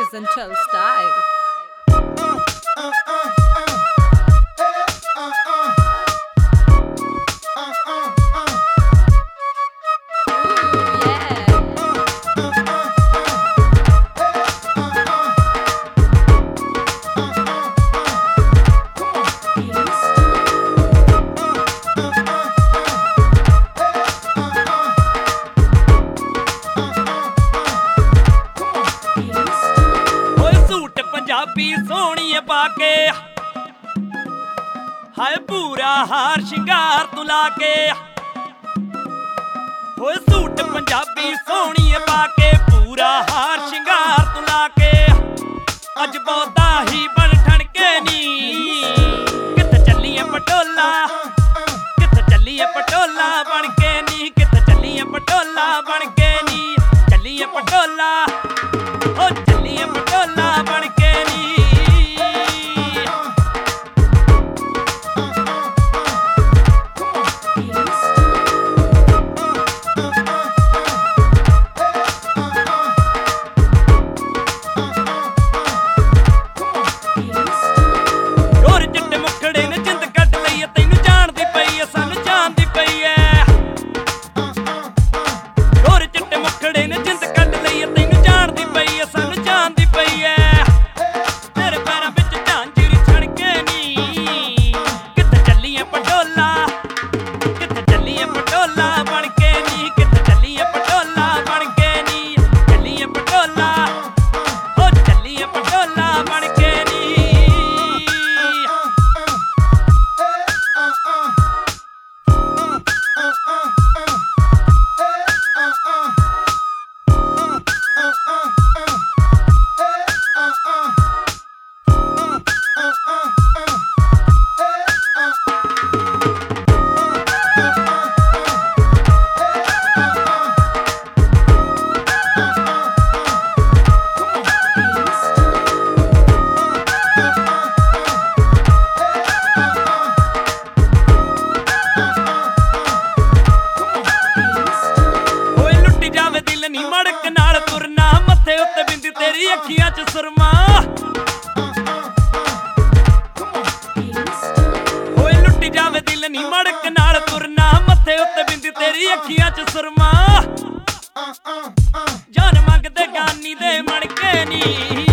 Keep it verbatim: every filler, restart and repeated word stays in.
Essential style. Punjabi ਸੋਹਣੀਏ ਪਾ ਕੇ ਹਾਏ ਪੂਰਾ ਹਾਰ ਸ਼ਿੰਗਾਰ ਤੂੰ ਲਾ ਕੇ ਹੋਏ ਸੂਟ ਪੰਜਾਬੀ ਸੋਹਣੀਏ ਪਾ ਕੇ ਪੂਰਾ ਹਾਰ ਸ਼ਿੰਗਾਰ ਤੂੰ ਲਾ ਕੇ ਅੱਜ ਬਹੁਤਾ ਹੀ ਬਣ ਠਣਕੇ ਨੀ ਕਿੱਥੇ ਚੱਲੀਏ ਪਟੋਲਾ ਕਿੱਥੇ ਚੱਲੀਏ ਪਟੋਲਾ ਬਣ ਕੇ ਨੀ ਕਿੱਥੇ ਚੱਲੀਏ ਪਟੋਲਾ ਬਣ ਕੇ ਨੀ ਚੱਲੀਏ ਪਟੋਲਾ ਓ ਚੱਲੀਏ ਪਟੋਲਾ ਬਣ ਕੇ ਨੀ ਮੜਕ ਨਾਲ ਤੁਰਨਾ ਮੱਥੇ ਉੱਤੇ ਬਿੰਦੀ ਤੇਰੀ ਅੱਖੀਆਂ ਚ ਸੁਰਮਾ ਹੋਏ ਲੁੱਟੀ ਜਾਵੇ ਦਿਲ ਨੀ ਮੜਕ ਨਾਲ ਤੁਰਨਾ ਮੱਥੇ ਉੱਤੇ ਬਿੰਦੀ ਤੇਰੀ ਅੱਖੀਆਂ ਚ ਸੁਰਮਾ ਜਾਨ ਮੰਗਦੇ ਗਾਨੀ ਦੇ ਮਣਕੇ ਨੀ